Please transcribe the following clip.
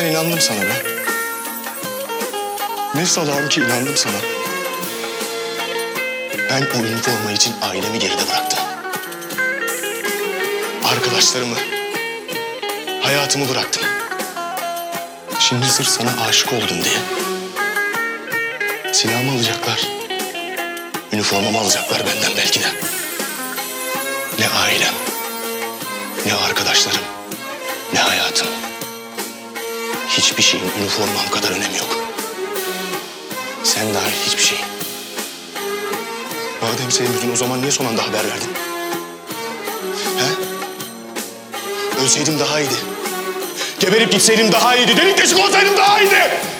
Ben inandım sana be. Ne salağım ki inandım sana. Ben o üniforma için ailemi geride bıraktım. Arkadaşlarımı, hayatımı bıraktım. Şimdi sırf sana aşık oldum diye silahımı alacaklar. Üniformamı alacaklar benden belki de. Ne ailem, ne arkadaşlarım, ne hayatım. Hiçbir şeyin üniformam kadar önemi yok. Sen dahil hiçbir şey. Madem sevmiyordun o zaman niye son anda haber verdin? He? Ölseydim daha iyiydi. Geberip gitseydim daha iyiydi. Delik deşik olsaydım daha iyiydi.